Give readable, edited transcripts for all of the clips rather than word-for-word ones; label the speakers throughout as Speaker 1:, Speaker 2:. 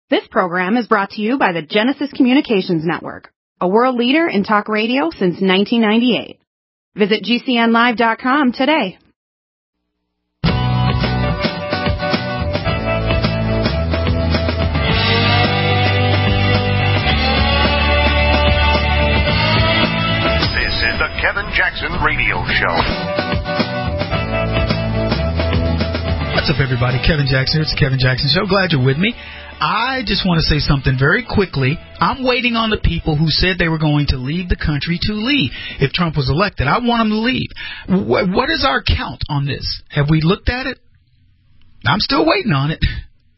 Speaker 1: This program is brought to you by the Genesis Communications Network, a world leader in talk radio since 1998. Visit GCNlive.com today.
Speaker 2: This is the Kevin Jackson Radio Show.
Speaker 3: What's up, everybody? Kevin Jackson. It's the Kevin Jackson Show. Glad you're with me. I just want to say something very quickly. I'm waiting on the people who said they were going to leave the country to leave if Trump was elected. I want them to leave. What is our count on this? Have we looked at it? I'm still waiting on it.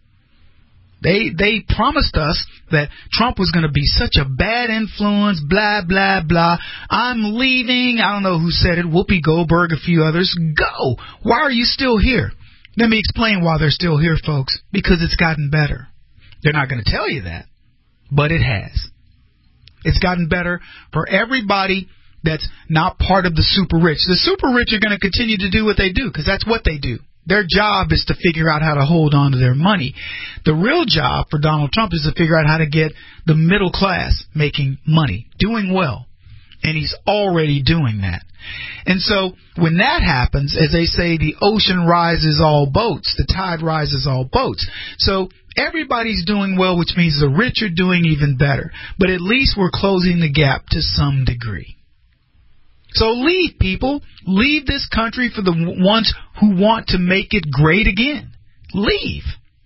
Speaker 3: They promised us that Trump was going to be such a bad influence, blah, blah, blah. I'm leaving. I don't know who said it. Whoopi Goldberg, a few others. Go. Why are you still here? Let me explain why they're still here, folks. Because it's gotten better. They're not going to tell you that, but it has. It's gotten better for everybody that's not part of the super rich. The super rich are going to continue to do what they do because that's what they do. Their job is to figure out how to hold on to their money. The real job for Donald Trump is to figure out how to get the middle class making money, doing well. And he's already doing that. And so when that happens, as they say, the ocean rises all boats. The tide rises all boats. So everybody's doing well, which means the rich are doing even better. But at least we're closing the gap to some degree. So leave, people. Leave this country for the ones who want to make it great again. Leave.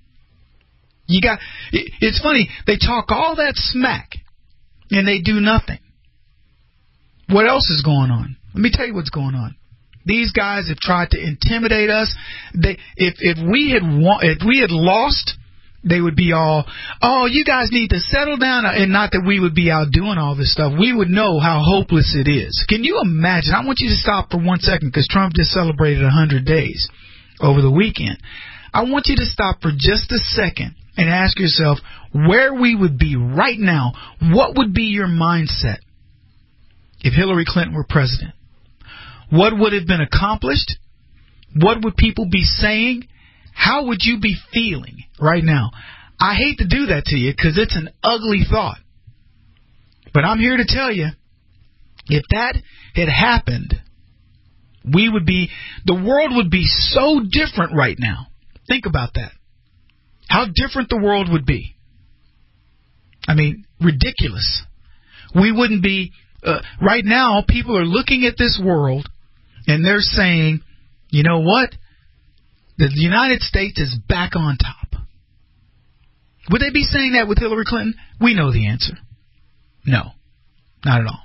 Speaker 3: It's funny. They talk all that smack and they do nothing. What else is going on? Let me tell you what's going on. These guys have tried to intimidate us. If we had lost, they would be all, oh, you guys need to settle down. And not that we would be out doing all this stuff. We would know how hopeless it is. Can you imagine? I want you to stop for 1 second because Trump just celebrated 100 days over the weekend. I want you to stop for just a second and ask yourself where we would be right now. What would be your mindset if Hillary Clinton were president? What would have been accomplished? What would people be saying? How would you be feeling right now? I hate to do that to you because it's an ugly thought. But I'm here to tell you, if that had happened, the world would be so different right now. Think about that. How different the world would be. I mean, ridiculous. We wouldn't be... right now, people are looking at this world and they're saying, you know what? The United States is back on top. Would they be saying that with Hillary Clinton? We know the answer. No, not at all.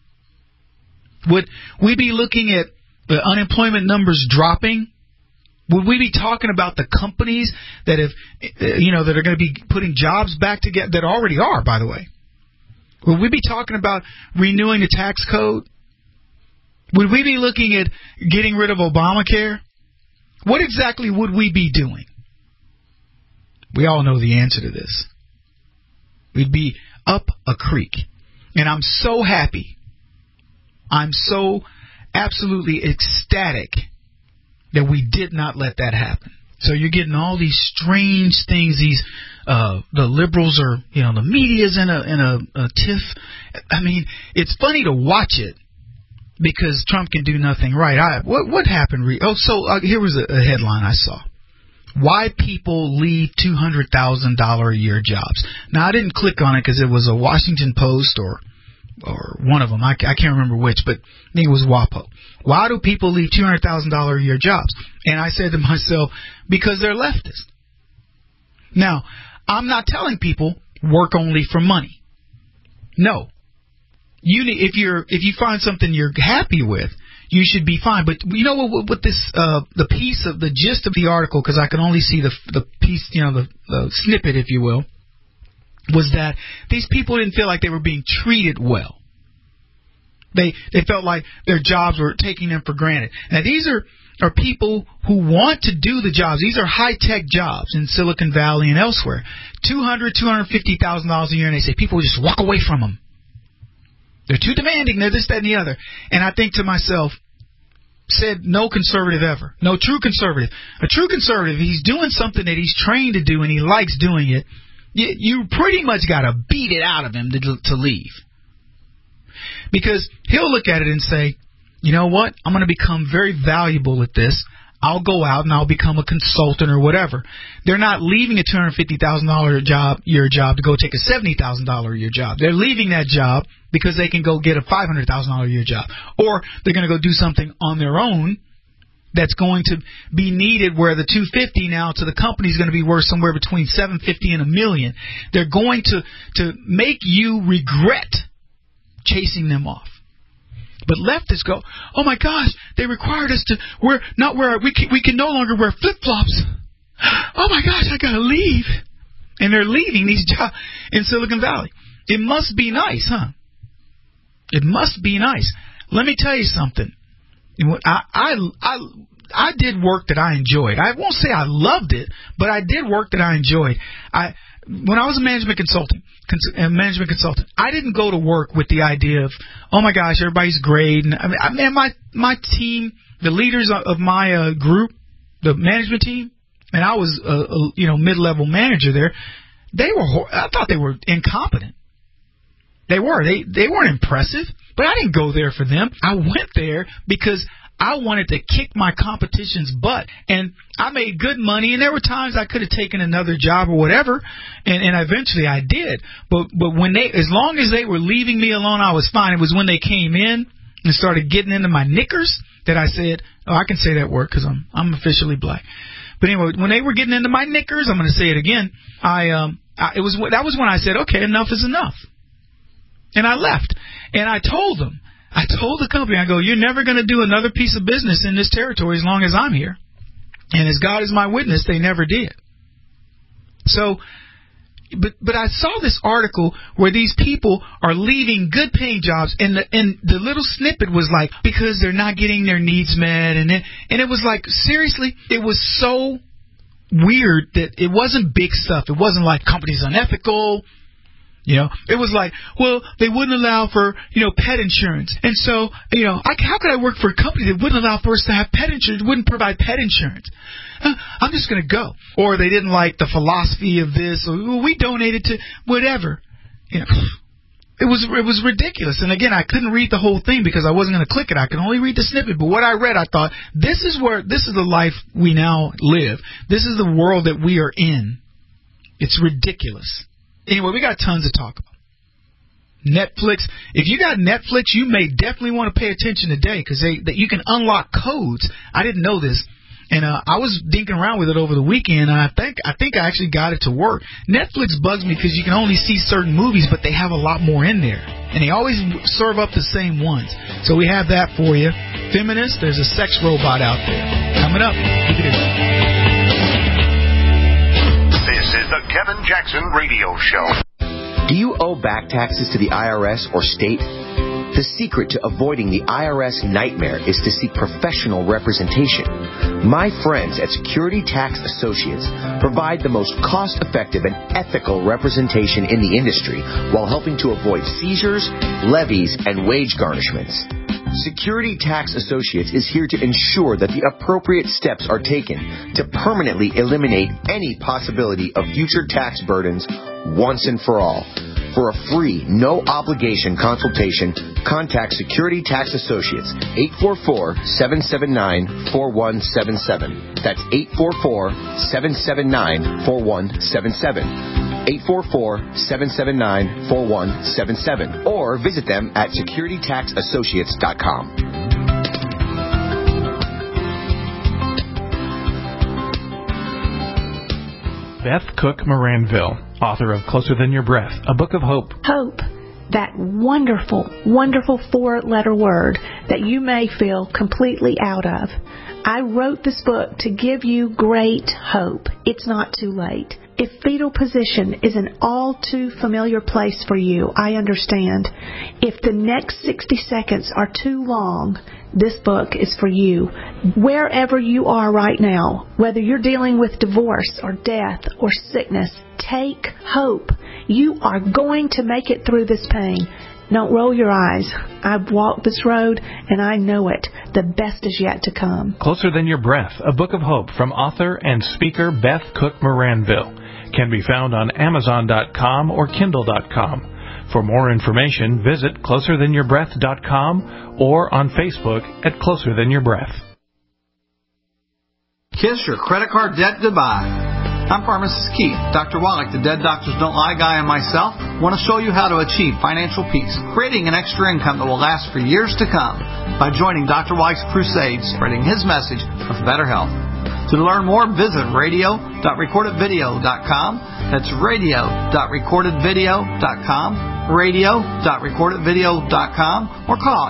Speaker 3: Would we be looking at the unemployment numbers dropping? Would we be talking about the companies that that are going to be putting jobs back together, that already are, by the way? Would we be talking about renewing the tax code? Would we be looking at getting rid of Obamacare? What exactly would we be doing? We all know the answer to this. We'd be up a creek. And I'm so happy. I'm so absolutely ecstatic that we did not let that happen. So you're getting all these strange things. The liberals are, the media's in a tiff. I mean, it's funny to watch it because Trump can do nothing right. What happened? Here was a headline I saw. Why people leave $200,000 a year jobs. Now, I didn't click on it because it was a Washington Post or one of them. I can't remember which, but I think it was WAPO. Why do people leave $200,000 a year jobs? And I said to myself, because they're leftist. Now, I'm not telling people work only for money. No. If you find something you're happy with, you should be fine. But you know what this the piece of the gist of the article, because I can only see the piece, the snippet, if you will, was that these people didn't feel like they were being treated well. They felt like their jobs were taking them for granted. Now, these are people who want to do the jobs. These are high-tech jobs in Silicon Valley and elsewhere. $250,000 a year, and they say people just walk away from them. They're too demanding. They're this, that, and the other. And I think to myself, said no conservative ever. No true conservative. A true conservative, he's doing something that he's trained to do and he likes doing it, you pretty much got to beat it out of him to leave. Because he'll look at it and say, you know what, I'm going to become very valuable at this. I'll go out and I'll become a consultant or whatever. They're not leaving a $250,000 year job to go take a $70,000 a year job. They're leaving that job because they can go get a $500,000 a year job. Or they're going to go do something on their own that's going to be needed, where the $250 now to the company is going to be worth somewhere between $750 and $1 million. They're going to make you regret chasing them off. But leftists go, oh my gosh, they required us to we can no longer wear flip-flops. Oh my gosh, I gotta leave. And they're leaving these jobs in Silicon Valley. It must be nice, huh? It must be nice. Let me tell you something. I did work that I enjoyed. I won't say I loved it, but I did work that I enjoyed. When I was a management consultant, I didn't go to work with the idea of, oh my gosh, everybody's great. And I mean, my team, the leaders of my group, the management team, and I was a mid-level manager there. I thought they were incompetent. They weren't impressive, but I didn't go there for them. I went there because I wanted to kick my competition's butt, and I made good money, and there were times I could have taken another job or whatever, and eventually I did. But when as long as they were leaving me alone, I was fine. It was when they came in and started getting into my knickers that I said, oh, I can say that word because I'm officially black. But anyway, when they were getting into my knickers, I'm going to say it again. That was when I said, okay, enough is enough, and I left, and I told the company, I go, you're never going to do another piece of business in this territory as long as I'm here. And as God is my witness, they never did. So, but I saw this article where these people are leaving good paying jobs, and the little snippet was like, because they're not getting their needs met, and it was like, seriously, it was so weird that it wasn't big stuff. It wasn't like companies unethical. It was like, well, they wouldn't allow for, pet insurance. And so, how could I work for a company that wouldn't allow for us to have pet insurance, wouldn't provide pet insurance? I'm just going to go. Or they didn't like the philosophy of this, or we donated to whatever. It was ridiculous. And again, I couldn't read the whole thing because I wasn't going to click it. I could only read the snippet. But what I read, I thought, this is the life we now live. This is the world that we are in. It's ridiculous. Anyway, we got tons to talk about. Netflix. If you got Netflix, you may definitely want to pay attention today because you can unlock codes. I didn't know this, and I was dinking around with it over the weekend, and I think I actually got it to work. Netflix bugs me because you can only see certain movies, but they have a lot more in there, and they always serve up the same ones. So we have that for you. Feminists, there's a sex robot out there. Coming up. Look at this.
Speaker 2: This is the Kevin Jackson Radio Show.
Speaker 4: Do you owe back taxes to the IRS or state? The secret to avoiding the IRS nightmare is to seek professional representation. My friends at Security Tax Associates provide the most cost-effective and ethical representation in the industry while helping to avoid seizures, levies, and wage garnishments. Security Tax Associates is here to ensure that the appropriate steps are taken to permanently eliminate any possibility of future tax burdens once and for all. For a free, no-obligation consultation, contact Security Tax Associates, 844-779-4177. That's 844-779-4177. 844-779-4177. Or visit them at securitytaxassociates.com.
Speaker 5: Beth Cook Moranville, author of Closer Than Your Breath, a book of hope.
Speaker 6: Hope, that wonderful, wonderful four-letter word that you may feel completely out of. I wrote this book to give you great hope. It's not too late. If fetal position is an all too familiar place for you, I understand. If the next 60 seconds are too long, this book is for you. Wherever you are right now, whether you're dealing with divorce or death or sickness, take hope. You are going to make it through this pain. Don't roll your eyes. I've walked this road, and I know it. The best is yet to come.
Speaker 5: Closer Than Your Breath, a book of hope from author and speaker Beth Cook Moranville. can be found on Amazon.com or Kindle.com. For more information, visit closerthanYourBreath.com or on Facebook at Closer Than Your Breath.
Speaker 7: Kiss your credit card debt goodbye. I'm Pharmacist Keith. Dr. Wallach, the Dead Doctors Don't Lie guy, and myself want to show you how to achieve financial peace, creating an extra income that will last for years to come by joining Dr. Wallach's crusade, spreading his message of better health. To learn more, visit radio.recordedvideo.com. That's radio.recordedvideo.com, radio.recordedvideo.com, or call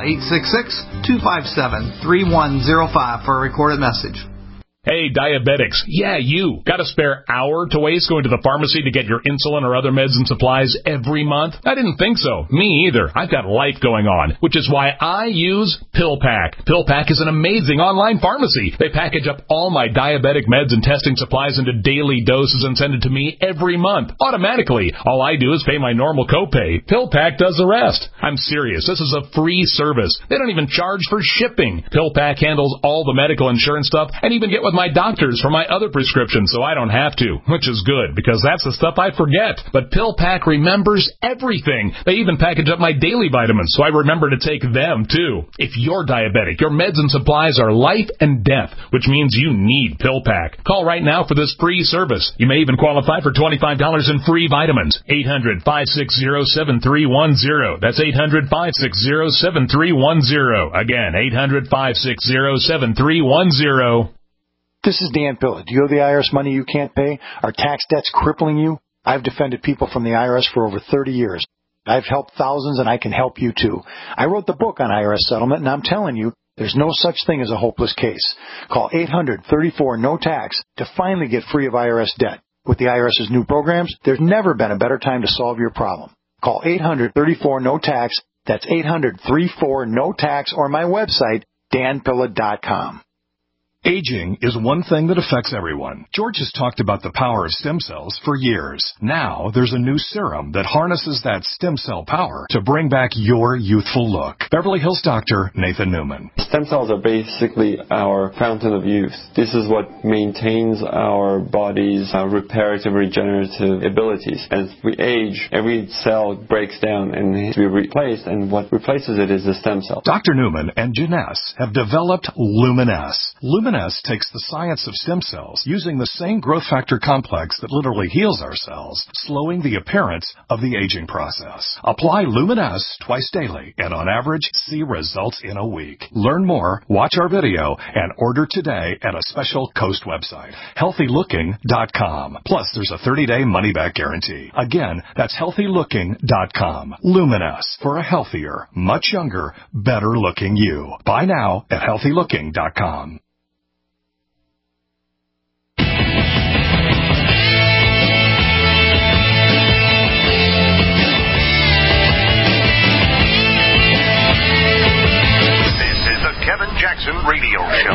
Speaker 7: 866-257-3105 for a recorded message.
Speaker 8: Hey, diabetics. Yeah, you. Got a spare hour to waste going to the pharmacy to get your insulin or other meds and supplies every month? I didn't think so. Me either. I've got life going on, which is why I use PillPack. PillPack is an amazing online pharmacy. They package up all my diabetic meds and testing supplies into daily doses and send it to me every month, automatically. All I do is pay my normal copay. PillPack does the rest. I'm serious. This is a free service. They don't even charge for shipping. PillPack handles all the medical insurance stuff and even get with my doctors for my other prescriptions, so I don't have to, which is good, because that's the stuff I forget. But PillPack remembers everything. They even package up my daily vitamins, so I remember to take them, too. If you're diabetic, your meds and supplies are life and death, which means you need PillPack. Call right now for this free service. You may even qualify for $25 in free vitamins. 800-560-7310. That's 800-560-7310. Again, 800-560-7310.
Speaker 9: This is Dan Pilla. Do you owe the IRS money you can't pay? Are tax debts crippling you? I've defended people from the IRS for over 30 years. I've helped thousands, and I can help you too. I wrote the book on IRS settlement, and I'm telling you, there's no such thing as a hopeless case. Call 800-34-NO-TAX to finally get free of IRS debt. With the IRS's new programs, there's never been a better time to solve your problem. Call 800-34-NO-TAX. That's 800-34-NO-TAX, or my website, danpilla.com.
Speaker 10: Aging is one thing that affects everyone. George has talked about the power of stem cells for years. Now there's a new serum that harnesses that stem cell power to bring back your youthful look. Beverly Hills doctor Nathan Newman.
Speaker 11: Stem cells are basically our fountain of youth. This is what maintains our body's reparative, regenerative abilities. As we age, every cell breaks down and needs to be replaced, and what replaces it is the stem cell.
Speaker 10: Dr. Newman and Janess have developed Luminess. Luminess takes the science of stem cells using the same growth factor complex that literally heals our cells, slowing the appearance of the aging process. Apply Luminess twice daily and on average see results in a week. Learn more, watch our video, and order today at a special Coast website, healthylooking.com. Plus there's a 30-day money-back guarantee. Again, that's healthylooking.com. Luminess, for a healthier, much younger, better-looking you. Buy now at healthylooking.com.
Speaker 2: Kevin Jackson Radio Show.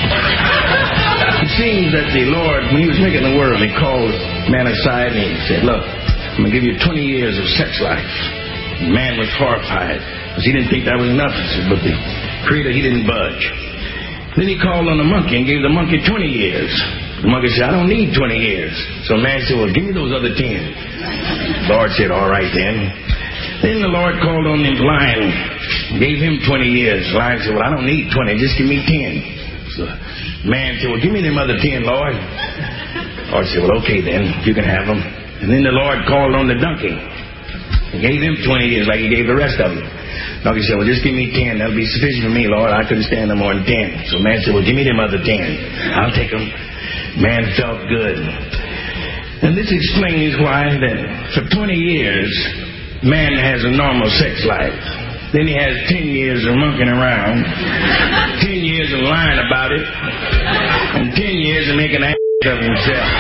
Speaker 12: It seems that the Lord, when he was making the world, he called man aside and he said, look, I'm going to give you 20 years of sex life. The man was horrified because he didn't think that was enough. He said, but the Creator, he didn't budge. Then he called on the monkey and gave the monkey 20 years. The monkey said, I don't need 20 years. So man said, well, give me those other 10. The Lord said, all right then. Then the Lord called on the lion, gave him 20 years. The lion said, well, I don't need 20, just give me 10. So man said, well, give me them other 10, Lord. The Lord said, well, okay then, you can have them. And then the Lord called on the donkey and gave him 20 years like he gave the rest of them. The donkey said, well, just give me 10, that'll be sufficient for me, Lord. I couldn't stand no more than 10. So man said, well, give me them other 10. I'll take them. Man felt good. And this explains why that for 20 years, man has a normal sex life. Then he has 10 years of monkeying around, 10 years of lying about it, and 10 years of making an ass of himself.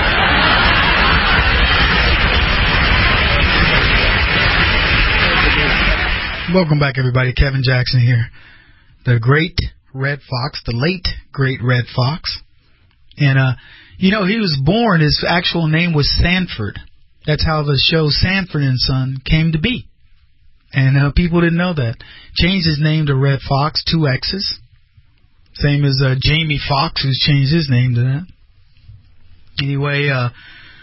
Speaker 3: Welcome back, everybody. Kevin Jackson here. The great Red Fox, the late great Red Fox. And, he was born, his actual name was Sanford. That's how the show Sanford and Son came to be. And people didn't know that. Changed his name to Red Fox, 2 X's. Same as Jamie Foxx, who's changed his name to that. Anyway,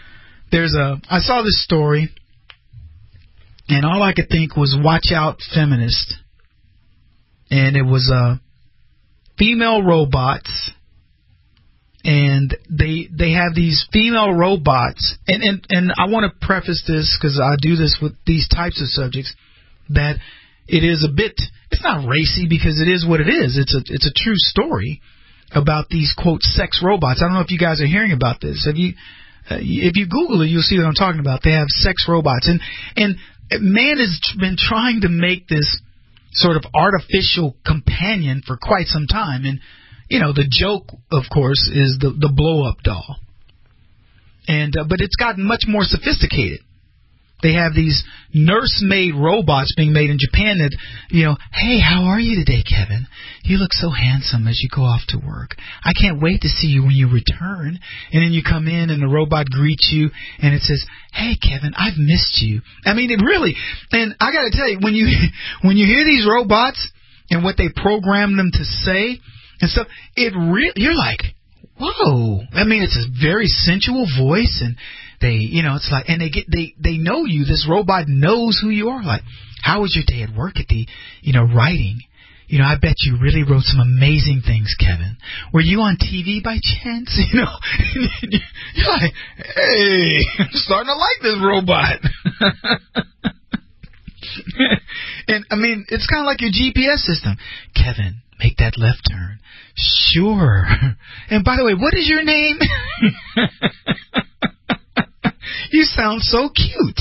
Speaker 3: I saw this story, and all I could think was, watch out, feminist. And it was female robots, and they have these female robots, and I want to preface this, because I do this with these types of subjects, that it is a bit, it's not racy, because it is what it is. It's a true story about these, quote, sex robots. I don't know if you guys are hearing about this. If you Google it, you'll see what I'm talking about. They have sex robots, and man has been trying to make this sort of artificial companion for quite some time. And, you know, the joke, of course, is the blow-up doll. But it's gotten much more sophisticated. They have these nurse-made robots being made in Japan that, you know, hey, how are you today, Kevin? You look so handsome as you go off to work. I can't wait to see you when you return. And then you come in and the robot greets you and it says, hey, Kevin, I've missed you. I mean, it really, and I got to tell you, when you hear these robots and what they program them to say and stuff, you're like, whoa. I mean, it's a very sensual voice, and it's like, and they know you. This robot knows who you are. Like, how was your day at work at the, writing? I bet you really wrote some amazing things, Kevin. Were you on TV by chance? You're like, hey, I'm starting to like this robot. And I mean, it's kind of like your GPS system. Kevin, make that left turn. Sure. And by the way, what is your name? You sound so cute.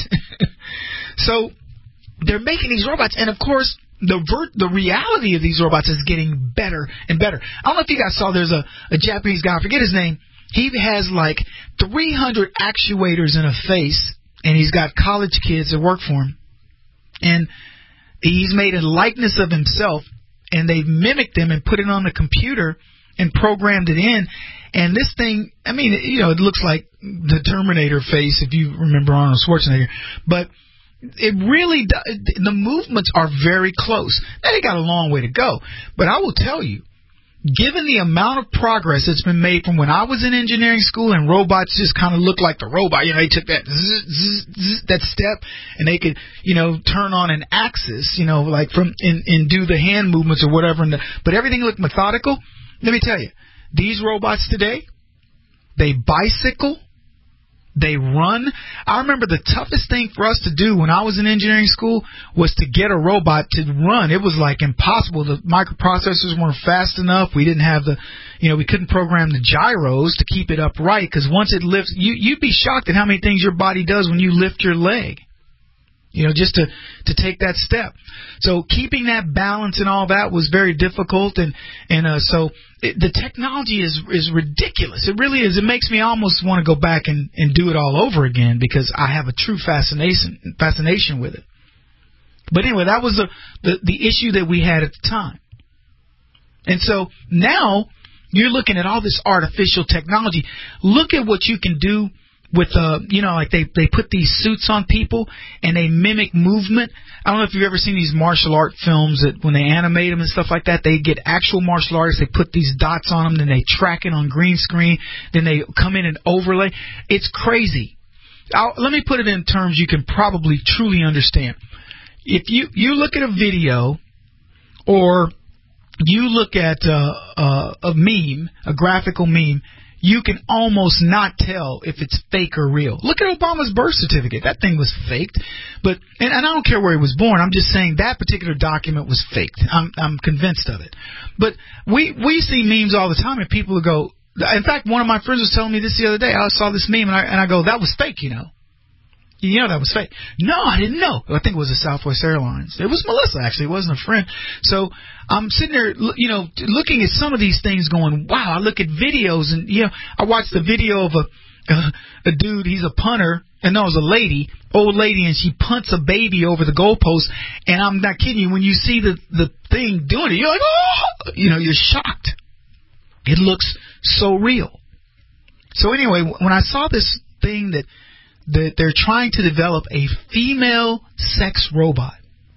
Speaker 3: So they're making these robots, and of course, the reality of these robots is getting better and better. I don't know if you guys saw, there's a Japanese guy, I forget his name. He has like 300 actuators in a face, and he's got college kids that work for him. And he's made a likeness of himself, and they've mimicked him and put it on the computer and programmed it in. And this thing, I mean, it looks like the Terminator face, if you remember Arnold Schwarzenegger. But it really, the movements are very close. Now, they got a long way to go. But I will tell you, given the amount of progress that's been made from when I was in engineering school and robots just kind of looked like the robot, they took that that step and they could, turn on an axis, like and do the hand movements or whatever. But everything looked methodical. Let me tell you, these robots today, they bicycle, they run. I remember the toughest thing for us to do when I was in engineering school was to get a robot to run. It was like impossible. The microprocessors weren't fast enough. We didn't have we couldn't program the gyros to keep it upright, because once it lifts, you'd be shocked at how many things your body does when you lift your leg. Just to take that step. So keeping that balance and all that was very difficult, so the technology is ridiculous. It really is. It makes me almost want to go back and do it all over again, because I have a true fascination with it. But anyway, that was the issue that we had at the time. And so now you're looking at all this artificial technology. Look at what you can do with like they put these suits on people and they mimic movement. I don't know if you've ever seen these martial art films that when they animate them and stuff like that, they get actual martial artists, they put these dots on them, then they track it on green screen, then they come in and overlay. It's crazy. Let me put it in terms you can probably truly understand. If you look at a video, or you look at a meme, a graphical meme, you can almost not tell if it's fake or real. Look at Obama's birth certificate. That thing was faked. And I don't care where he was born. I'm just saying that particular document was faked. I'm convinced of it. But we see memes all the time, and people go. In fact, one of my friends was telling me this the other day. I saw this meme, and I go, that was fake, that was fake. No, I didn't know. I think it was a Southwest Airlines. It was Melissa, actually. It wasn't a friend. So I'm sitting there, looking at some of these things going, wow. I look at videos, and, I watched the video of a dude. He's a punter. And no, it was a lady, old lady, and she punts a baby over the goalpost. And I'm not kidding you. When you see the thing doing it, you're like, oh! You're shocked. It looks so real. So anyway, when I saw this thing that they're trying to develop a female sex robot,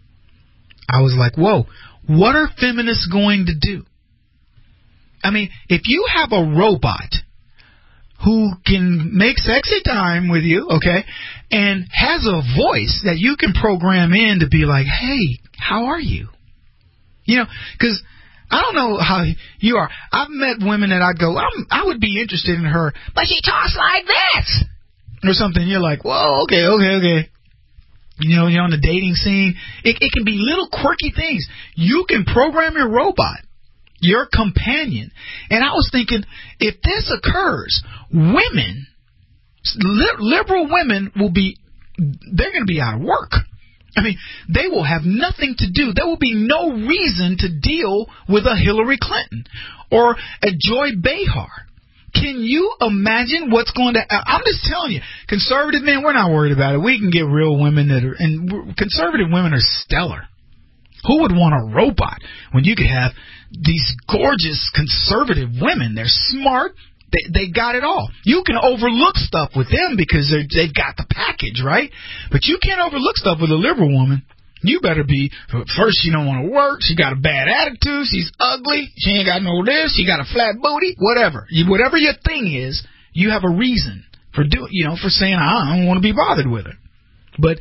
Speaker 3: I was like, whoa, what are feminists going to do? I mean, if you have a robot who can make sexy time with you, okay, and has a voice that you can program in to be like, hey, how are you? You know, because I don't know how you are. I've met women that I go, I would be interested in her, but she talks like this. Or something. You're like, whoa, okay. You know, you're on the dating scene. It can be little quirky things. You can program your robot, your companion. And I was thinking, if this occurs, women, liberal women they're going to be out of work. I mean, they will have nothing to do. There will be no reason to deal with a Hillary Clinton or a Joy Behar. Can you imagine what's going to... I'm just telling you, conservative men, we're not worried about it. We can get real women that are... And conservative women are stellar. Who would want a robot when you could have these gorgeous conservative women? They're smart. They got it all. You can overlook stuff with them because they've got the package, right? But you can't overlook stuff with a liberal woman. You better be, first, she don't want to work. She got a bad attitude. She's ugly. She ain't got no this. She got a flat booty. Whatever. Whatever your thing is, you have a reason for for saying, I don't want to be bothered with her. But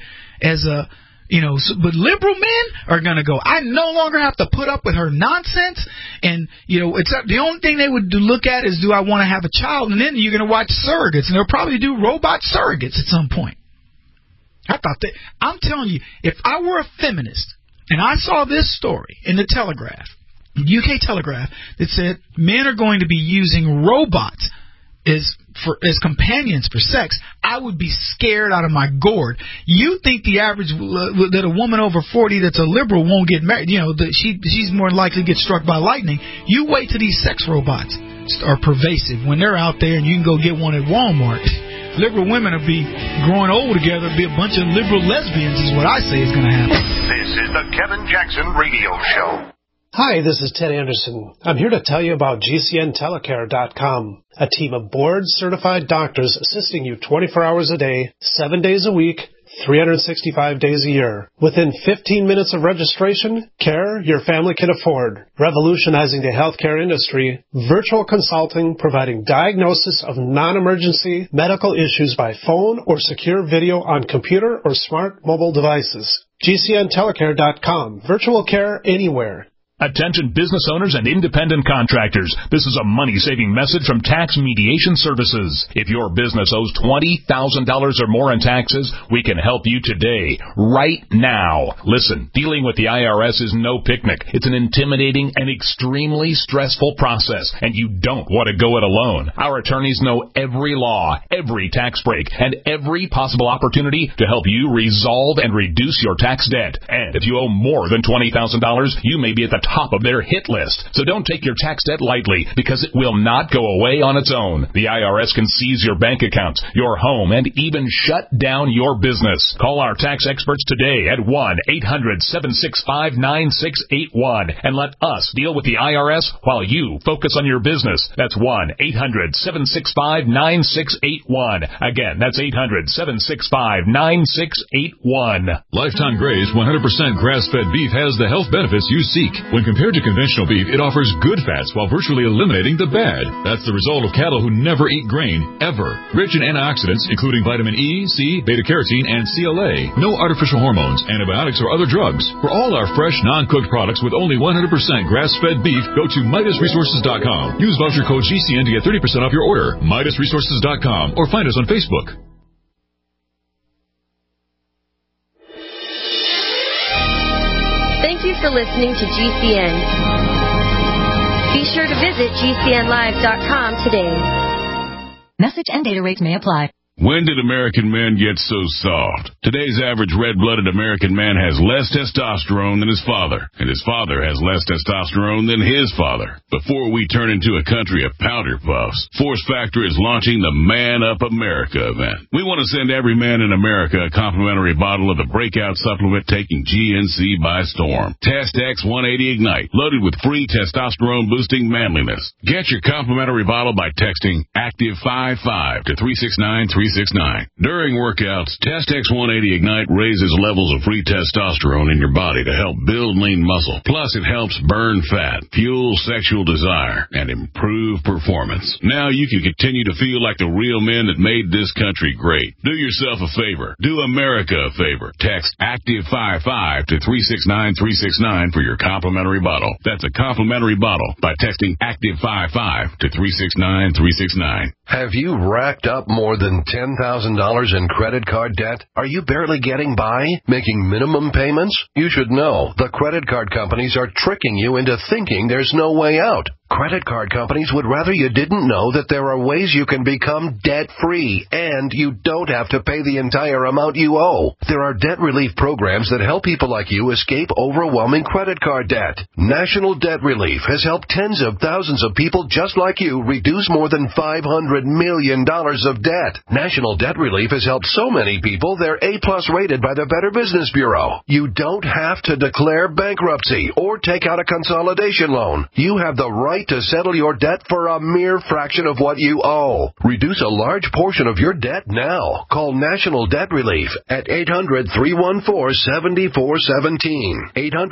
Speaker 3: but liberal men are going to go, I no longer have to put up with her nonsense. And, it's the only thing they would look at is, do I want to have a child? And then you're going to watch surrogates. And they'll probably do robot surrogates at some point. I thought that, I'm telling you, if I were a feminist and I saw this story in the Telegraph, UK Telegraph, that said men are going to be using robots as companions for sex, I would be scared out of my gourd. You think the average that a woman over 40 that's a liberal won't get married? She's more likely to get struck by lightning. You wait till these sex robots are pervasive when they're out there, and you can go get one at Walmart. Liberal women will be growing old together, be a bunch of liberal lesbians is what I say is going to happen.
Speaker 2: This is the Kevin Jackson Radio Show.
Speaker 13: Hi, this is Ted Anderson. I'm here to tell you about GCNtelecare.com, a team of board-certified doctors assisting you 24 hours a day, 7 days a week, 365 days a year. Within 15 minutes of registration, care your family can afford. Revolutionizing the healthcare industry, virtual consulting providing diagnosis of non-emergency medical issues by phone or secure video on computer or smart mobile devices. GCNtelecare.com. Virtual care anywhere.
Speaker 8: Attention business owners and independent contractors. This is a money-saving message from Tax Mediation Services. If your business owes $20,000 or more in taxes, we can help you today, right now. Listen, dealing with the IRS is no picnic. It's an intimidating and extremely stressful process, and you don't want to go it alone. Our attorneys know every law, every tax break, and every possible opportunity to help you resolve and reduce your tax debt. And if you owe more than $20,000, you may be at the top of their hit list. So don't take your tax debt lightly, because it will not go away on its own. The IRS can seize your bank accounts, your home, and even shut down your business. Call our tax experts today at 1-800-765-9681 and let us deal with the IRS while you focus on your business. That's 1-800-765-9681. Again, that's 800-765-9681.
Speaker 14: Lifetime Graze 100% grass-fed beef has the health benefits you seek. When compared to conventional beef, it offers good fats while virtually eliminating the bad. That's the result of cattle who never eat grain, ever. Rich in antioxidants, including vitamin E, C, beta-carotene, and CLA. No artificial hormones, antibiotics, or other drugs. For all our fresh, non-cooked products with only 100% grass-fed beef, go to MidasResources.com. Use voucher code GCN to get 30% off your order. MidasResources.com, or find us on Facebook.
Speaker 15: Thank you for listening to GCN. Be sure to visit GCNlive.com today.
Speaker 16: Message and data rates may apply.
Speaker 17: When did American men get so soft? Today's average red-blooded American man has less testosterone than his father, and his father has less testosterone than his father. Before we turn into a country of powder puffs, Force Factor is launching the Man Up America event. We want to send every man in America a complimentary bottle of the breakout supplement taking GNC by storm. Test X 180 Ignite, loaded with free testosterone-boosting manliness. Get your complimentary bottle by texting ACTIVE55 to 369-369. 369. During workouts, Test X180 Ignite raises levels of free testosterone in your body to help build lean muscle. Plus, it helps burn fat, fuel sexual desire, and improve performance. Now you can continue to feel like the real men that made this country great. Do yourself a favor. Do America a favor. Text ACTIVE55 to 369369 for your complimentary bottle. That's a complimentary bottle by texting ACTIVE55 to 369369.
Speaker 18: Have you racked up more than $10,000 in credit card debt? Are you barely getting by, making minimum payments? You should know the credit card companies are tricking you into thinking there's no way out. Credit card companies would rather you didn't know that there are ways you can become debt-free, and you don't have to pay the entire amount you owe. There are debt relief programs that help people like you escape overwhelming credit card debt. National Debt Relief has helped tens of thousands of people just like you reduce more than $500 million of debt. National Debt Relief has helped so many people they're A-plus rated by the Better Business Bureau. You don't have to declare bankruptcy or take out a consolidation loan. You have the right to settle your debt for a mere fraction of what you owe. Reduce a large portion of your debt now. Call National Debt Relief at 800-314-7417.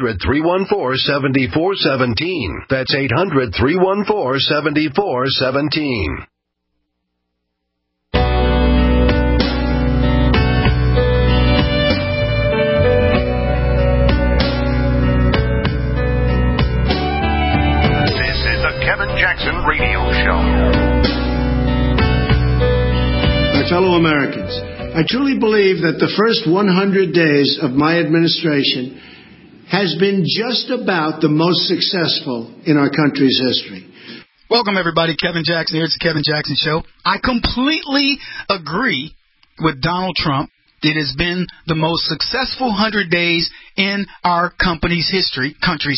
Speaker 18: 800-314-7417. That's 800-314-7417.
Speaker 2: Kevin Jackson Radio Show.
Speaker 19: My fellow Americans, I truly believe that the first 100 days of my administration has been just about the most successful in our country's history.
Speaker 3: Welcome, everybody. Kevin Jackson here. It's the Kevin Jackson Show. I completely agree with Donald Trump. It has been the most successful 100 days in our country's history.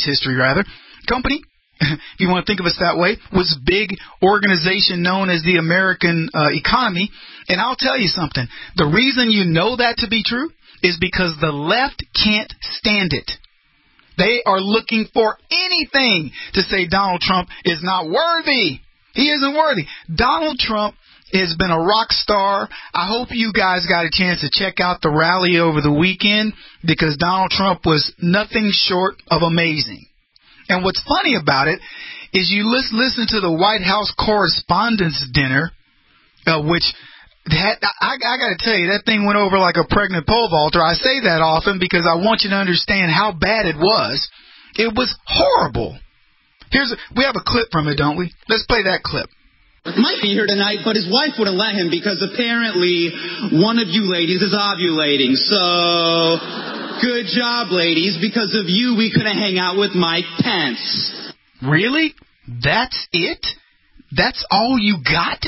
Speaker 3: Company, if you want to think of us that way, was a big organization known as the American economy. And I'll tell you something. The reason you know that to be true is because the left can't stand it. They are looking for anything to say Donald Trump is not worthy. He isn't worthy. Donald Trump has been a rock star. I hope you guys got a chance to check out the rally over the weekend, because Donald Trump was nothing short of amazing. And what's funny about it is you listen to the White House Correspondents' Dinner, which I got to tell you, that thing went over like a pregnant pole vaulter. I say that often because I want you to understand how bad it was. It was horrible. We have a clip from it, don't we? Let's play that clip.
Speaker 20: Might be here tonight, but his wife wouldn't let him because apparently one of you ladies is ovulating. So, good job, ladies. Because of you, we couldn't hang out with Mike Pence.
Speaker 3: Really? That's it? That's all you got?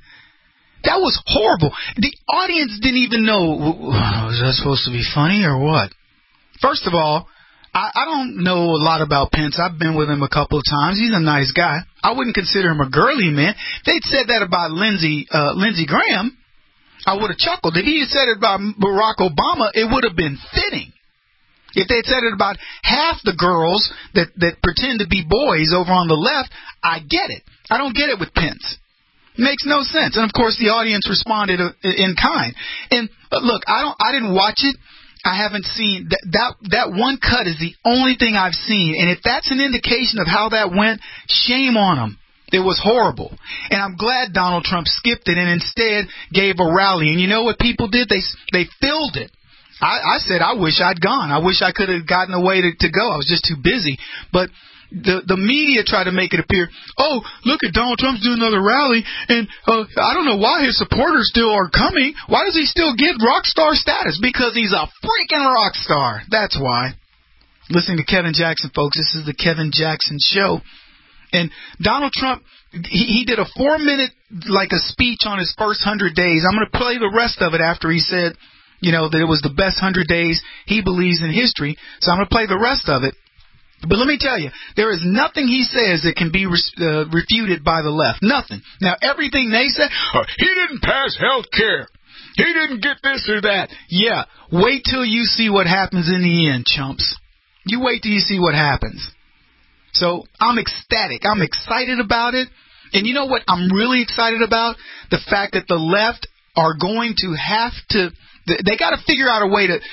Speaker 3: That was horrible. The audience didn't even know, was that supposed to be funny or what? First of all, I don't know a lot about Pence. I've been with him a couple of times. He's a nice guy. I wouldn't consider him a girly man. If they'd said that about Lindsey Graham, I would have chuckled. If he had said it about Barack Obama, it would have been fitting. If they'd said it about half the girls that pretend to be boys over on the left, I get it. I don't get it with Pence. It makes no sense. And, of course, the audience responded in kind. And, look, I didn't watch it. I haven't seen that one cut is the only thing I've seen. And if that's an indication of how that went, shame on them. It was horrible. And I'm glad Donald Trump skipped it and instead gave a rally. And you know what people did? They filled it. I said, I wish I'd gone. I wish I could have gotten away to go. I was just too busy. But the media tried to make it appear, oh, look at Donald Trump's doing another rally, and I don't know why his supporters still are coming. Why does he still get rock star status? Because he's a freaking rock star. That's why. Listening to Kevin Jackson, folks. This is the Kevin Jackson Show. And Donald Trump, he did a 4-minute, like a speech on his first 100 days. I'm going to play the rest of it after he said, that it was the best 100 days he believes in history. So I'm going to play the rest of it. But let me tell you, there is nothing he says that can be refuted by the left. Nothing. Now, everything they say, he didn't pass health care. He didn't get this or that. Yeah, wait till you see what happens in the end, chumps. You wait till you see what happens. So, I'm ecstatic. I'm excited about it. And you know what I'm really excited about? The fact that the left are going to have to. They got to figure out a way to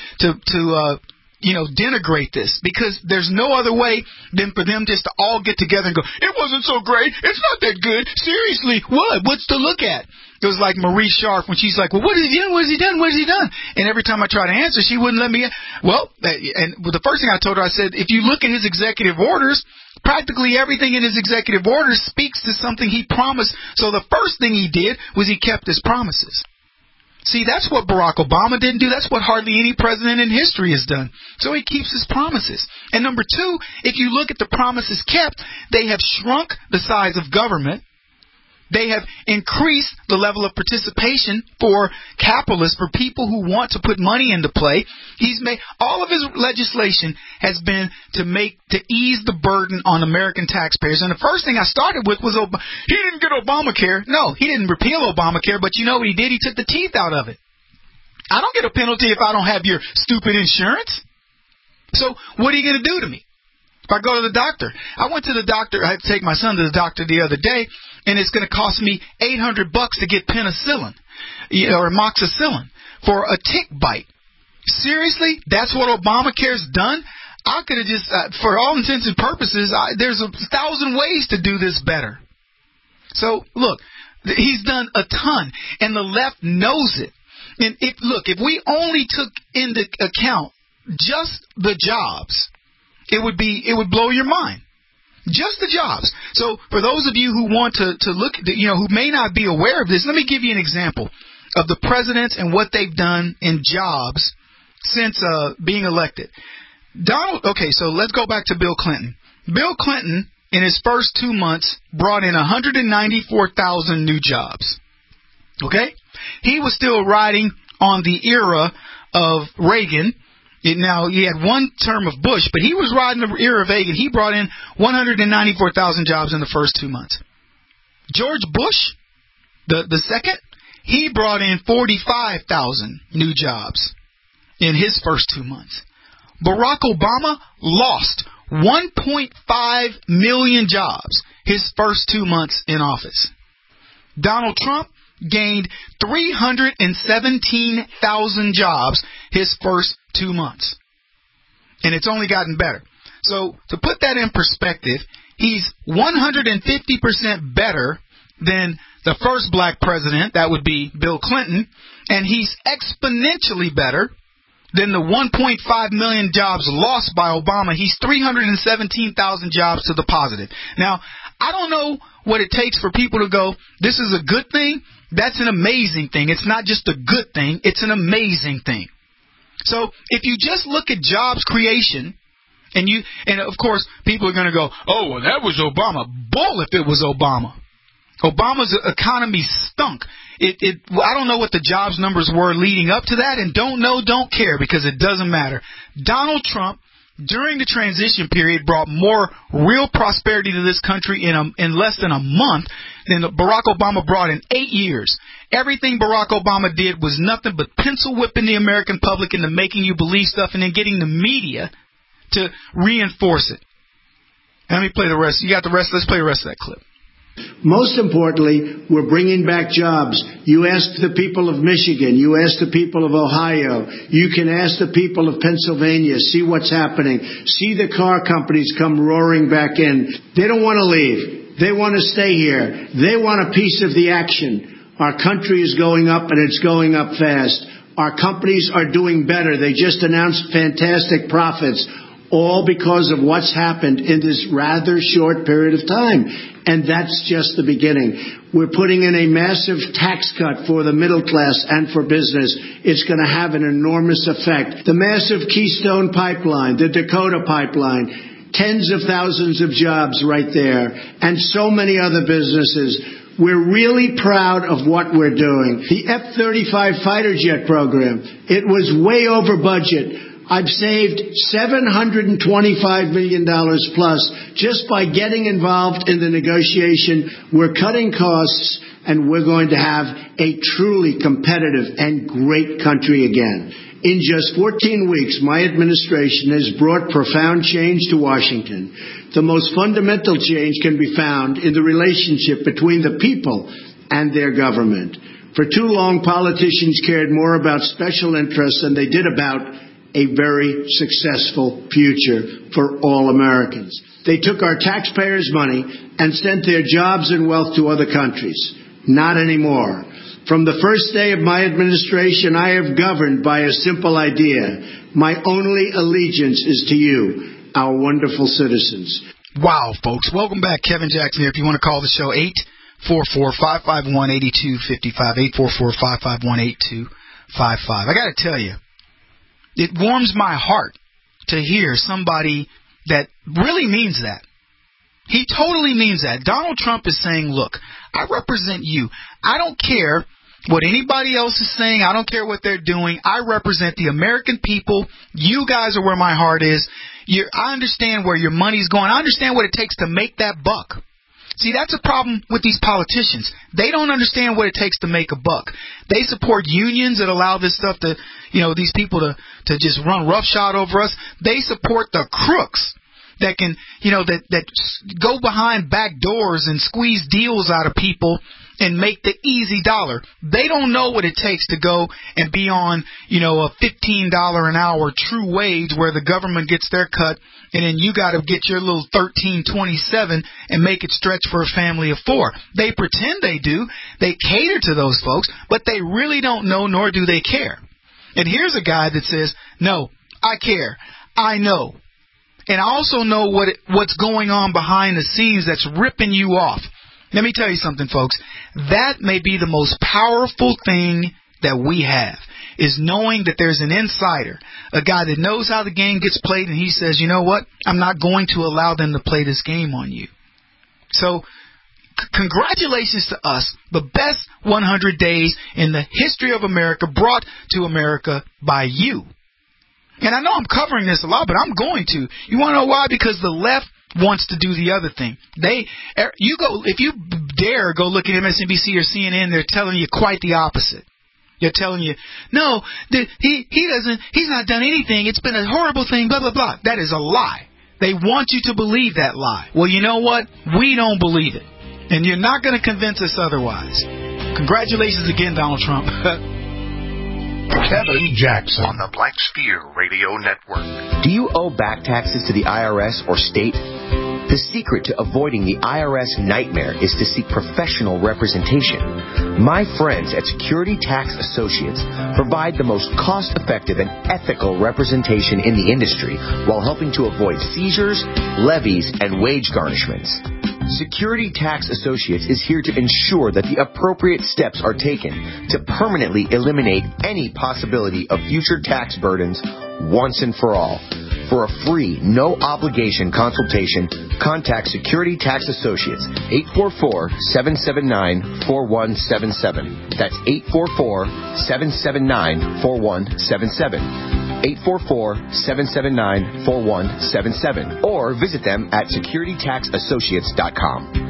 Speaker 3: denigrate this, because there's no other way than for them just to all get together and go, it wasn't so great. It's not that good. Seriously, what? What's to look at? It was like Marie Sharp when she's like, well, what has he done? What has he done? What has he done? And every time I try to answer, she wouldn't let me. Well, and the first thing I told her, I said, if you look at his executive orders, practically everything in his executive orders speaks to something he promised. So the first thing he did was he kept his promises. See, that's what Barack Obama didn't do. That's what hardly any president in history has done. So he keeps his promises. And number two, if you look at the promises kept, they have shrunk the size of government. They have increased the level of participation for capitalists, for people who want to put money into play. He's made all of his legislation has been to ease the burden on American taxpayers. And the first thing I started with was he didn't get Obamacare. No, he didn't repeal Obamacare, but you know what he did? He took the teeth out of it. I don't get a penalty if I don't have your stupid insurance. So what are you going to do to me? If I go to the doctor, I went to the doctor. I had to take my son to the doctor the other day, and it's going to cost me $800 to get penicillin, or amoxicillin for a tick bite. Seriously, that's what Obamacare's done. I could have just, for all intents and purposes, there's 1,000 ways to do this better. So look, he's done a ton, and the left knows it. And if we only took into account just the jobs, it would blow your mind. Just the jobs. So for those of you who want to look, who may not be aware of this, let me give you an example of the presidents and what they've done in jobs since being elected. Okay, so let's go back to Bill Clinton. Bill Clinton, in his first 2 months, brought in 194,000 new jobs. Okay? He was still riding on the era of Reagan. Now, he had one term of Bush, but he was riding the era of Reagan. He brought in 194,000 jobs in the first 2 months. George Bush, the second, he brought in 45,000 new jobs in his first 2 months. Barack Obama lost 1.5 million jobs his first 2 months in office. Donald Trump gained 317,000 jobs his first 2 months. And it's only gotten better. So to put that in perspective, he's 150% better than the first black president, that would be Bill Clinton, and he's exponentially better than the 1.5 million jobs lost by Obama. He's 317,000 jobs to the positive. Now, I don't know what it takes for people to go, this is a good thing. That's an amazing thing. It's not just a good thing. It's an amazing thing. So if you just look at jobs creation, and of course people are going to go, oh, well, that was Obama. Bull if it was Obama. Obama's economy stunk. I don't know what the jobs numbers were leading up to that, and don't care, because it doesn't matter. Donald Trump, during the transition period, brought more real prosperity to this country in less than a month than Barack Obama brought in 8 years. Everything Barack Obama did was nothing but pencil whipping the American public into making you believe stuff and then getting the media to reinforce it. Let me play the rest. You got the rest? Let's play the rest of that clip.
Speaker 19: Most importantly, we're bringing back jobs. You ask the people of Michigan. You ask the people of Ohio. You can ask the people of Pennsylvania. See what's happening. See the car companies come roaring back in. They don't want to leave. They want to stay here. They want a piece of the action. Our country is going up, and it's going up fast. Our companies are doing better. They just announced fantastic profits, all because of what's happened in this rather short period of time. And that's just the beginning. We're putting in a massive tax cut for the middle class and for business. It's going to have an enormous effect. The massive Keystone Pipeline, the Dakota Pipeline, tens of thousands of jobs right there, and so many other businesses. We're really proud of what we're doing. The F-35 fighter jet program, it was way over budget. I've saved $725 million plus just by getting involved in the negotiation. We're cutting costs, and we're going to have a truly competitive and great country again. In just 14 weeks, my administration has brought profound change to Washington. The most fundamental change can be found in the relationship between the people and their government. For too long, politicians cared more about special interests than they did about a very successful future for all Americans. They took our taxpayers' money and sent their jobs and wealth to other countries. Not anymore. From the first day of my administration, I have governed by a simple idea. My only allegiance is to you, our wonderful citizens.
Speaker 3: Wow, folks. Welcome back. Kevin Jackson here. If you want to call the show, 844-551-8255, 844-551-8255. I got to tell you, it warms my heart to hear somebody that really means that. He totally means that. Donald Trump is saying, look, I represent you. I don't care what anybody else is saying. I don't care what they're doing. I represent the American people. You guys are where my heart is. I understand where your money's going. I understand what it takes to make that buck. See, that's a problem with these politicians. They don't understand what it takes to make a buck. They support unions that allow this stuff to, these people to just run roughshod over us. They support the crooks that can, that go behind back doors and squeeze deals out of people and make the easy dollar. They don't know what it takes to go and be on, a $15 an hour true wage where the government gets their cut, and then you got to get your little $13.27 and make it stretch for a family of four. They pretend they do. They cater to those folks, but they really don't know, nor do they care. And here's a guy that says, no, I care. I know. And I also know what's going on behind the scenes that's ripping you off. Let me tell you something, folks. That may be the most powerful thing that we have, is knowing that there's an insider, a guy that knows how the game gets played, and he says, you know what? I'm not going to allow them to play this game on you. So, congratulations to us, the best 100 days in the history of America, brought to America by you. And I know I'm covering this a lot, but I'm going to. You want to know why? Because the left wants to do the other thing. If you dare go look at MSNBC or CNN, they're telling you quite the opposite. They're telling you, no, he's not done anything. It's been a horrible thing, blah, blah, blah. That is a lie. They want you to believe that lie. Well, you know what? We don't believe it. And you're not going to convince us otherwise. Congratulations again, Donald Trump.
Speaker 2: Kevin Jackson on the Black Sphere Radio Network.
Speaker 4: Do you owe back taxes to the IRS or state? The secret to avoiding the IRS nightmare is to seek professional representation. My friends at Security Tax Associates provide the most cost-effective and ethical representation in the industry while helping to avoid seizures, levies, and wage garnishments. Security Tax Associates is here to ensure that the appropriate steps are taken to permanently eliminate any possibility of future tax burdens once and for all. For a free, no-obligation consultation, contact Security Tax Associates, 844-779-4177. That's 844-779-4177. 844-779-4177. Or visit them at securitytaxassociates.com.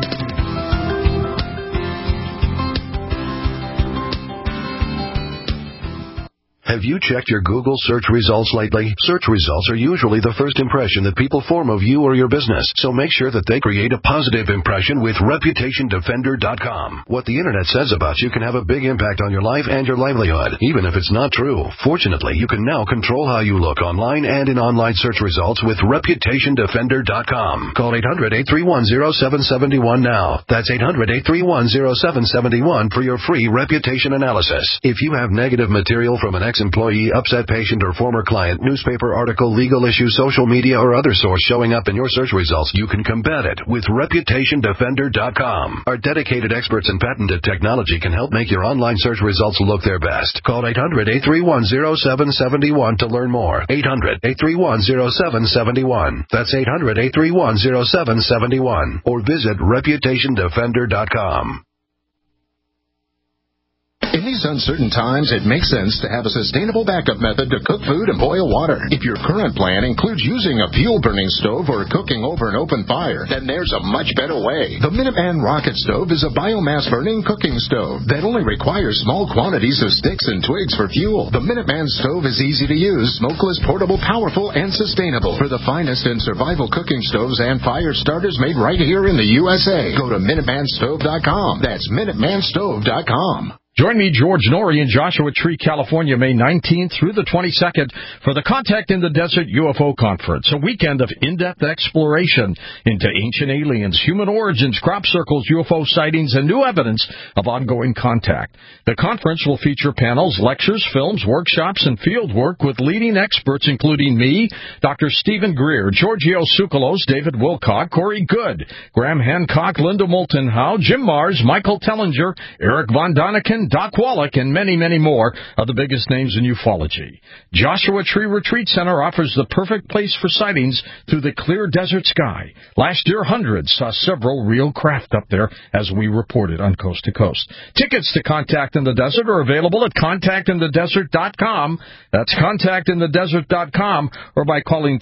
Speaker 18: Have you checked your Google search results lately? Search results are usually the first impression that people form of you or your business, so make sure that they create a positive impression with ReputationDefender.com. What the Internet says about you can have a big impact on your life and your livelihood, even if it's not true. Fortunately, you can now control how you look online and in online search results with ReputationDefender.com. Call 800-831-0771 now. That's 800-831-0771 for your free reputation analysis. If you have negative material from an ex-employee, upset patient, or former client, newspaper article, legal issue, social media, or other source showing up in your search results, you can combat it with ReputationDefender.com. Our dedicated experts in patented technology can help make your online search results look their best. Call 800-831-0771 to learn more. 800-831-0771. That's 800-831-0771. Or visit ReputationDefender.com.
Speaker 21: In these uncertain times, it makes sense to have a sustainable backup method to cook food and boil water. If your current plan includes using a fuel-burning stove or cooking over an open fire, then there's a much better way. The Minuteman Rocket Stove is a biomass-burning cooking stove that only requires small quantities of sticks and twigs for fuel. The Minuteman Stove is easy to use, smokeless, portable, powerful, and sustainable. For the finest in survival cooking stoves and fire starters made right here in the USA, go to MinutemanStove.com. That's MinutemanStove.com.
Speaker 1: Join me, George Norrie, in Joshua Tree, California, May 19th through the 22nd for the Contact in the Desert UFO Conference, a weekend of in-depth exploration into ancient aliens, human origins, crop circles, UFO sightings, and new evidence of ongoing contact. The conference will feature panels, lectures, films, workshops, and field work with leading experts, including me, Dr. Stephen Greer, Giorgio Tsoukalos, David Wilcock, Corey Good, Graham Hancock, Linda Moulton Howe, Jim Mars, Michael Tellinger, Eric Von Daniken, Doc Wallach, and many, many more of the biggest names in ufology. Joshua Tree Retreat Center offers the perfect place for sightings through the clear desert sky. Last year, hundreds saw several real craft up there, as we reported on Coast to Coast. Tickets to Contact in the Desert are available at contactinthedesert.com. That's contactinthedesert.com, or by calling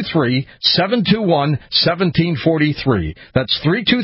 Speaker 1: 323-721-1743. That's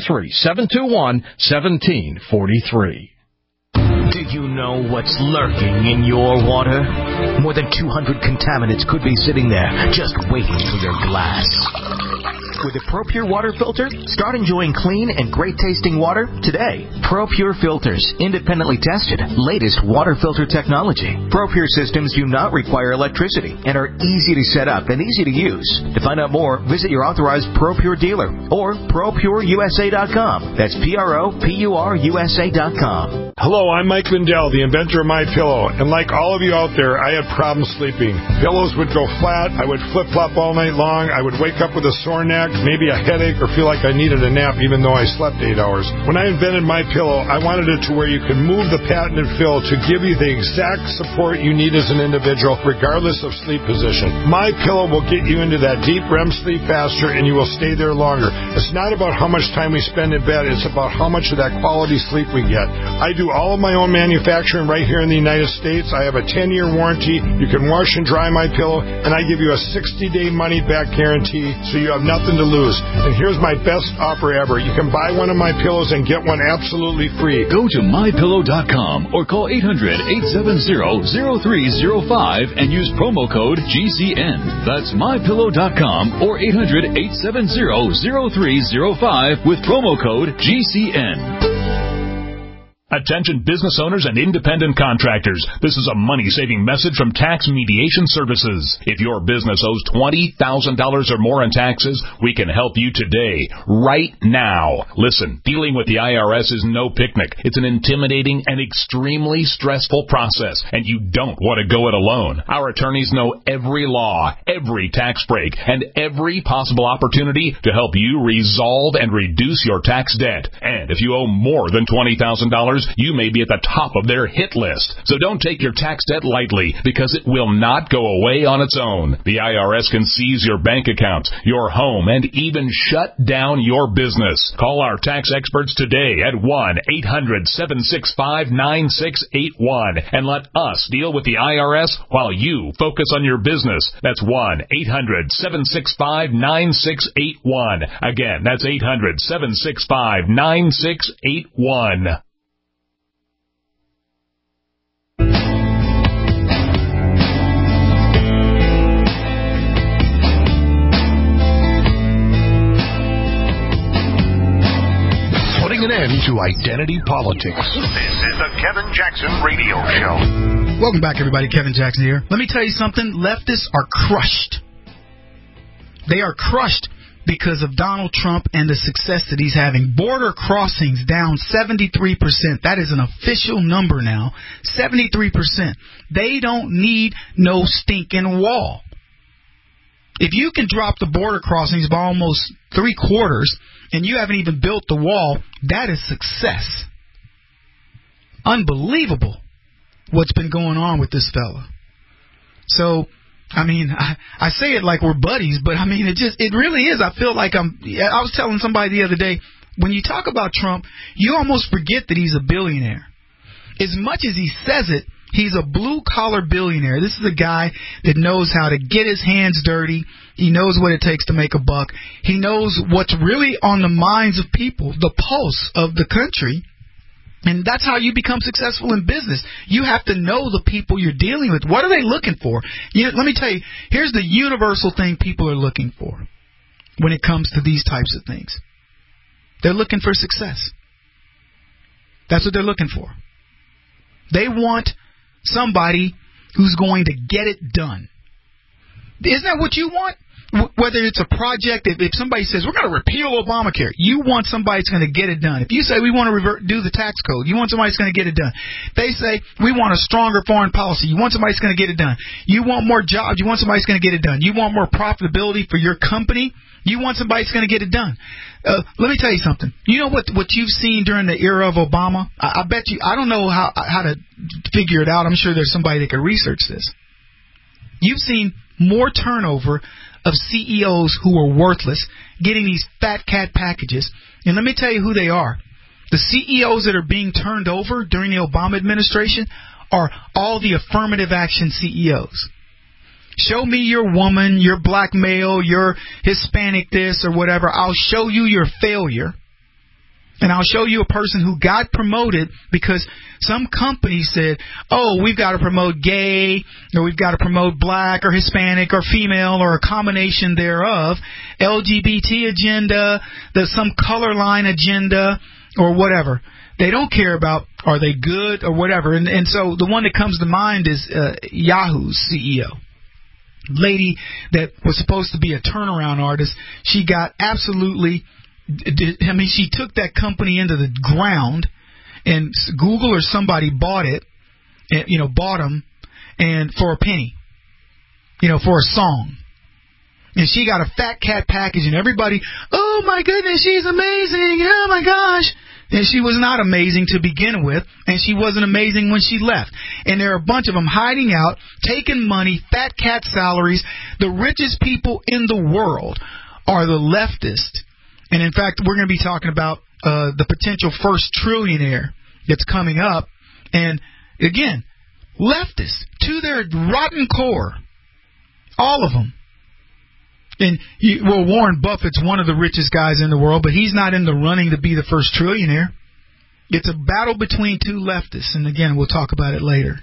Speaker 1: 323-721-1743.
Speaker 22: Do you know what's lurking in your water? More than 200 contaminants could be sitting there, just waiting for your glass. With a ProPure water filter, start enjoying clean and great-tasting water today. ProPure filters, independently tested, latest water filter technology. ProPure systems do not require electricity and are easy to set up and easy to use. To find out more, visit your authorized ProPure dealer or ProPureUSA.com. That's ProPureUSA.com.
Speaker 23: Hello, I'm Mike Lindell, the inventor of MyPillow, and like all of you out there, I had problems sleeping. Pillows would go flat, I would flip-flop all night long, I would wake up with a sore neck, maybe a headache, or feel like I needed a nap even though I slept 8 hours. When I invented MyPillow, I wanted it to where you can move the patented fill to give you the exact support you need as an individual, regardless of sleep position. MyPillow will get you into that deep REM sleep faster, and you will stay there longer. It's not about how much time we spend in bed, it's about how much of that quality sleep we get. I do all of my own manufacturing right here in the United States. I have a 10-year warranty. You can wash and dry MyPillow, and I give you a 60-day money-back guarantee, so you have nothing to lose. And here's my best offer ever. You can buy one of my pillows and get one absolutely free.
Speaker 14: Go to MyPillow.com or call 800-870-0305 and use promo code GCN. That's MyPillow.com or 800-870-0305 with promo code GCN.
Speaker 8: Attention business owners and independent contractors. This is a money-saving message from Tax Mediation Services. If your business owes $20,000 or more in taxes, we can help you today, right now. Listen, dealing with the IRS is no picnic. It's an intimidating and extremely stressful process, and you don't want to go it alone. Our attorneys know every law, every tax break, and every possible opportunity to help you resolve and reduce your tax debt. And if you owe more than $20,000, you may be at the top of their hit list. So don't take your tax debt lightly, because it will not go away on its own. The IRS can seize your bank accounts, your home, and even shut down your business. Call our tax experts today at 1-800-765-9681 and let us deal with the IRS while you focus on your business. That's 1-800-765-9681. Again, that's 800-765-9681.
Speaker 21: An end to identity politics.
Speaker 2: This is the Kevin Jackson Radio Show.
Speaker 3: Welcome back, everybody. Kevin Jackson here. Let me tell you something. Leftists are crushed. They are crushed because of Donald Trump and the success that he's having. Border crossings down 73%. That is an official number now. 73%. They don't need no stinking wall. If you can drop the border crossings by almost 3/4, and you haven't even built the wall, that is success. Unbelievable what's been going on with this fella. So, I mean, I say it like we're buddies, but I mean, it really is. I feel like I was telling somebody the other day, when you talk about Trump, you almost forget that he's a billionaire. As much as he says it, he's a blue-collar billionaire. This is a guy that knows how to get his hands dirty. He knows what it takes to make a buck. He knows what's really on the minds of people, the pulse of the country. And that's how you become successful in business. You have to know the people you're dealing with. What are they looking for? Let me tell you, here's the universal thing people are looking for when it comes to these types of things. They're looking for success. That's what they're looking for. They want somebody who's going to get it done. Isn't that what you want? Whether it's a project, if somebody says, we're going to repeal Obamacare, you want somebody that's going to get it done. If you say, we want to do the tax code, you want somebody that's going to get it done. They say, we want a stronger foreign policy, you want somebody that's going to get it done. You want more jobs, you want somebody that's going to get it done. You want more profitability for your company, you want somebody that's going to get it done. Let me tell you something. You know what you've seen during the era of Obama? I bet you, I don't know how to figure it out. I'm sure there's somebody that could research this. You've seen more turnover of CEOs who are worthless getting these fat cat packages. And let me tell you who they are. The CEOs that are being turned over during the Obama administration are all the affirmative action CEOs. Show me your woman, your black male, your Hispanic this or whatever. I'll show you your failure. And I'll show you a person who got promoted because some company said, oh, we've got to promote gay, or we've got to promote black or Hispanic or female or a combination thereof, LGBT agenda, there's some color line agenda or whatever. They don't care about are they good or whatever. And so the one that comes to mind is Yahoo's CEO. Lady that was supposed to be a turnaround artist. She got absolutely... she took that company into the ground, and Google or somebody bought it, bought them, and for a penny, for a song. And she got a fat cat package, and everybody, oh my goodness, she's amazing, oh my gosh. And she was not amazing to begin with, and she wasn't amazing when she left. And there are a bunch of them hiding out, taking money, fat cat salaries. The richest people in the world are the leftists. And in fact, we're going to be talking about the potential first trillionaire that's coming up. And again, leftists to their rotten core, all of them. And Warren Buffett's one of the richest guys in the world, but he's not in the running to be the first trillionaire. It's a battle between two leftists, and again, we'll talk about it later.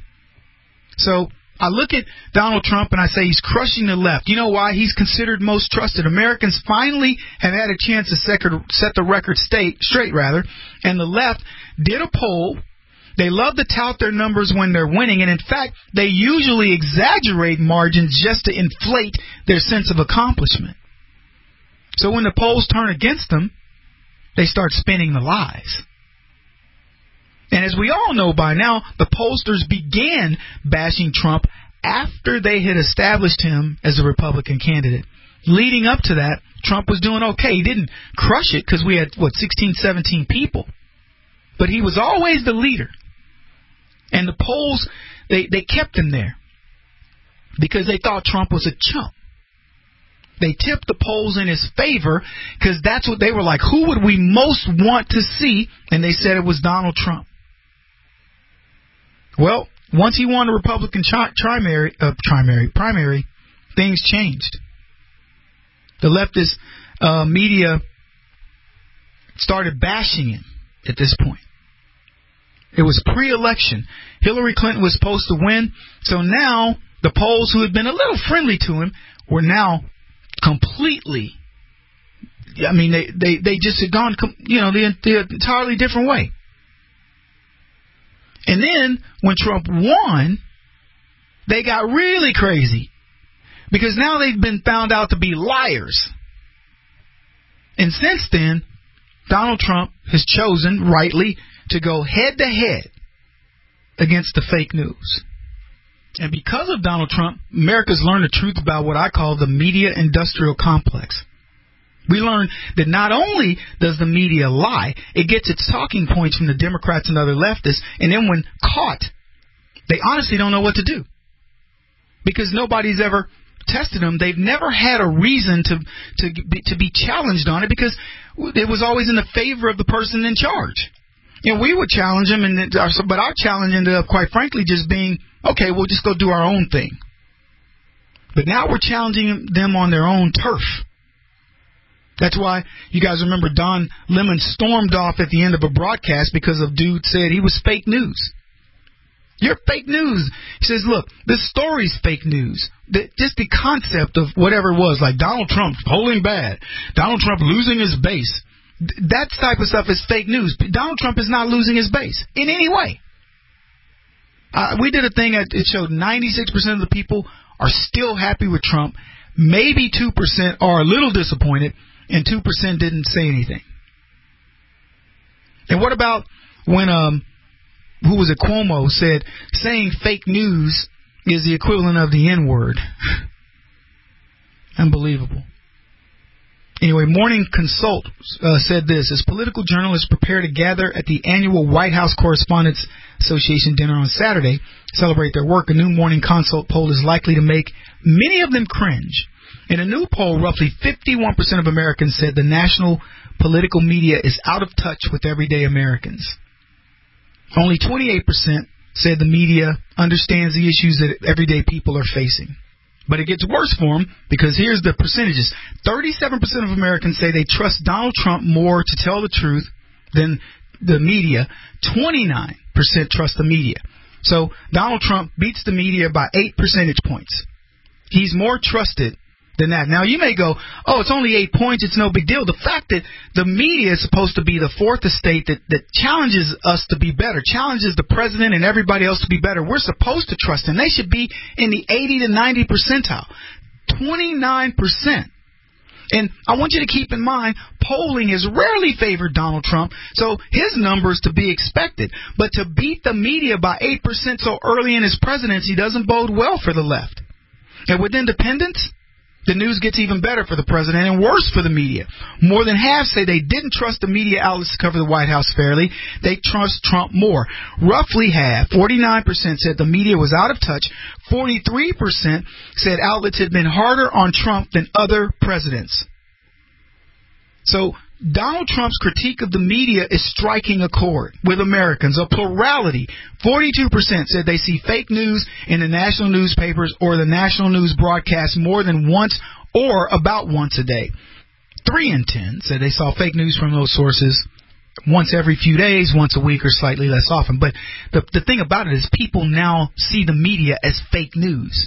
Speaker 3: So I look at Donald Trump and I say he's crushing the left. You know why? He's considered most trusted. Americans finally have had a chance to set the record straight, and the left did a poll. They love to tout their numbers when they're winning, and in fact, they usually exaggerate margins just to inflate their sense of accomplishment. So when the polls turn against them, they start spinning the lies. And as we all know by now, the pollsters began bashing Trump after they had established him as a Republican candidate. Leading up to that, Trump was doing okay. He didn't crush it because we had, 16, 17 people. But he was always the leader. And the polls, they kept him there because they thought Trump was a chump. They tipped the polls in his favor because that's what they were like. Who would we most want to see? And they said it was Donald Trump. Well, once he won the Republican primary, things changed. The leftist media started bashing him at this point. It was pre-election. Hillary Clinton was supposed to win, so now the polls who had been a little friendly to him were now completely, they just had gone, the entirely different way. And then, when Trump won, they got really crazy. Because now they've been found out to be liars. And since then, Donald Trump has chosen, rightly, to go head-to-head against the fake news. And because of Donald Trump, America's learned the truth about what I call the media industrial complex. We learned that not only does the media lie, it gets its talking points from the Democrats and other leftists, and then when caught, they honestly don't know what to do. Because nobody's ever tested them. They've never had a reason to be challenged on it because it was always in the favor of the person in charge. We would challenge them, but our challenge ended up, quite frankly, just being, okay, we'll just go do our own thing. But now we're challenging them on their own turf. That's why you guys remember Don Lemon stormed off at the end of a broadcast because a dude said he was fake news. You're fake news. He says, look, this story's fake news. Just the concept of whatever it was, like Donald Trump polling bad, Donald Trump losing his base. That type of stuff is fake news. Donald Trump is not losing his base in any way. We did a thing that it showed 96% of the people are still happy with Trump. Maybe 2% are a little disappointed, and 2% didn't say anything. And what about when who was it, Cuomo, said saying fake news is the equivalent of the N-word? Unbelievable. Anyway, Morning Consult said this: as political journalists prepare to gather at the annual White House Correspondents Association dinner on Saturday, celebrate their work, a new Morning Consult poll is likely to make many of them cringe. In a new poll, roughly 51% of Americans said the national political media is out of touch with everyday Americans. Only 28% said the media understands the issues that everyday people are facing. But it gets worse for them, because here's the percentages. 37% of Americans say they trust Donald Trump more to tell the truth than the media. 29% trust the media. So Donald Trump beats the media by 8 percentage points. He's more trusted than that. Now, you may go, oh, it's only 8 points, it's no big deal. The fact that the media is supposed to be the fourth estate that challenges us to be better, challenges the president and everybody else to be better, we're supposed to trust them. They should be in the 80 to 90 percentile. 29%. And I want you to keep in mind, polling has rarely favored Donald Trump, so his numbers to be expected. But to beat the media by 8% so early in his presidency doesn't bode well for the left. And with independents, the news gets even better for the president and worse for the media. More than half say they didn't trust the media outlets to cover the White House fairly. They trust Trump more. Roughly half, 49%, said the media was out of touch. 43% said outlets had been harder on Trump than other presidents. So Donald Trump's critique of the media is striking a chord with Americans. A plurality, 42% said they see fake news in the national newspapers or the national news broadcast more than once or about once a day. 3 in 10 said they saw fake news from those sources once every few days, once a week, or slightly less often. But the thing about it is people now see the media as fake news.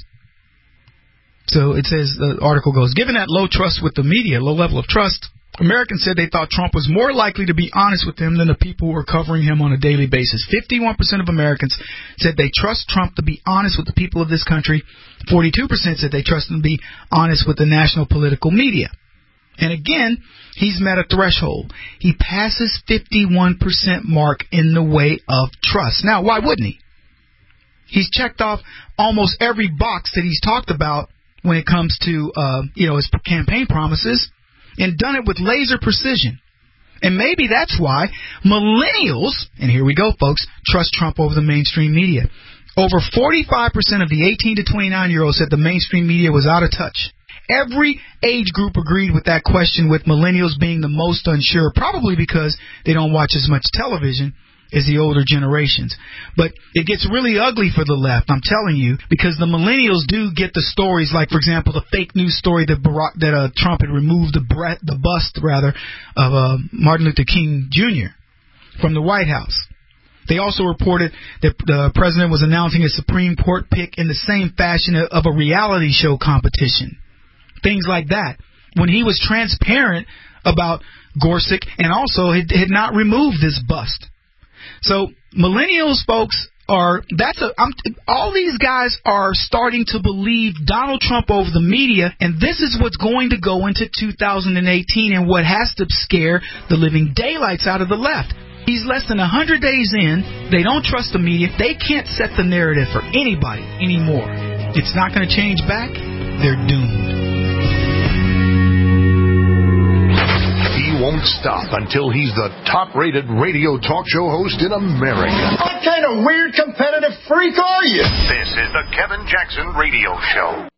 Speaker 3: So it says, the article goes, given that low trust with the media, low level of trust, Americans said they thought Trump was more likely to be honest with them than the people who were covering him on a daily basis. 51% of Americans said they trust Trump to be honest with the people of this country. 42% said they trust him to be honest with the national political media. And again, he's met a threshold. He passes 51% mark in the way of trust. Now, why wouldn't he? He's checked off almost every box that he's talked about when it comes to his campaign promises, and done it with laser precision. And maybe that's why millennials, and here we go, folks, trust Trump over the mainstream media. Over 45% of the 18 to 29-year-olds said the mainstream media was out of touch. Every age group agreed with that question, with millennials being the most unsure, probably because they don't watch as much television as the older generations. But it gets really ugly for the left, I'm telling you, because the millennials do get the stories, like, for example, the fake news story that Trump had removed the bust of Martin Luther King Jr. from the White House. They also reported that the president was announcing a Supreme Court pick in the same fashion of a reality show competition. Things like that. When he was transparent about Gorsuch and also had not removed this bust. So millennials, folks, all these guys are starting to believe Donald Trump over the media, and this is what's going to go into 2018 and what has to scare the living daylights out of the left. He's less than 100 days in. They don't trust the media. They can't set the narrative for anybody anymore. It's not going to change back. They're doomed.
Speaker 2: He won't stop until he's the top-rated radio talk show host in America.
Speaker 5: What kind of weird competitive freak are you?
Speaker 2: This is the Kevin Jackson Radio Show.